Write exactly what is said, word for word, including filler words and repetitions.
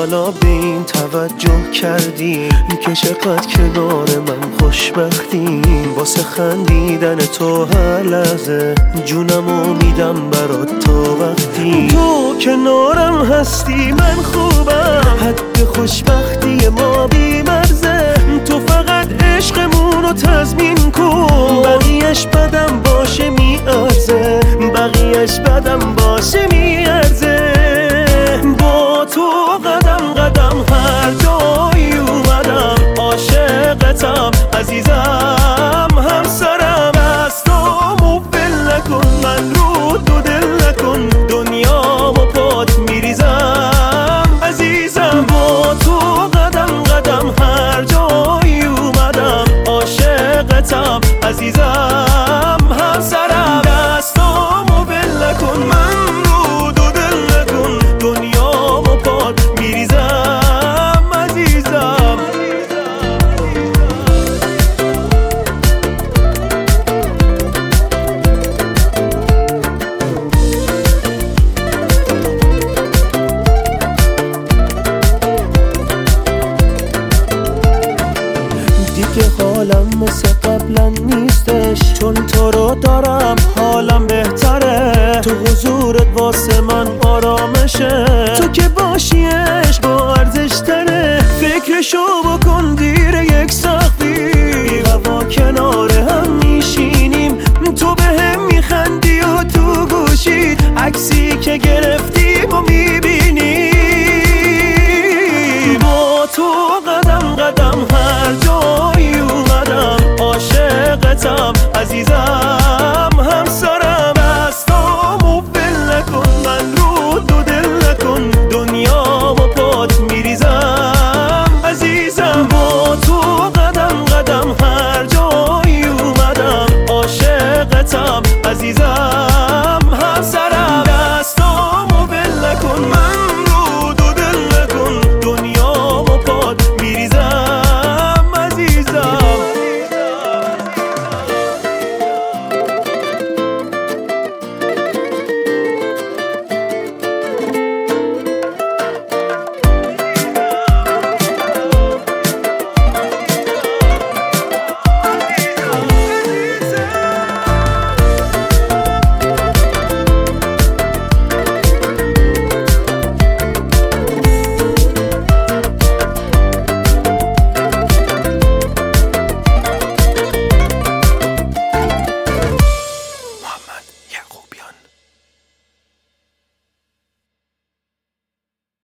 حالا به این توجه کردی که چقدر کنار من خوشبختی. واسه خندیدن تو هر لحظه جونمو میدم برات تا وقتی تو کنارم هستی من خوبم. حد خوشبختی ما بی مرزه، تو فقط عشقمونو تضمین کن. بقیهش بدم باشه میارزه، بقیهش بدم باشه میارزه. با تو قدم قدم هر جایی اومدم، عاشقتم عزیزم همسرم. دستامو ول نکن، من رو دو دل نکن، دنیامو پات میریزم عزیزم. با تو قدم قدم هر جایی اومدم، عاشقتم عزیزم همسرم. دستامو ول نکن، من رو دو دل نکن، دنیامو پات میریزم عزیزم. دیگه حالم مثل قبلا نیستش، چون تو رو دارم حالم بهتره. تو حضورت واسه من آرامشه،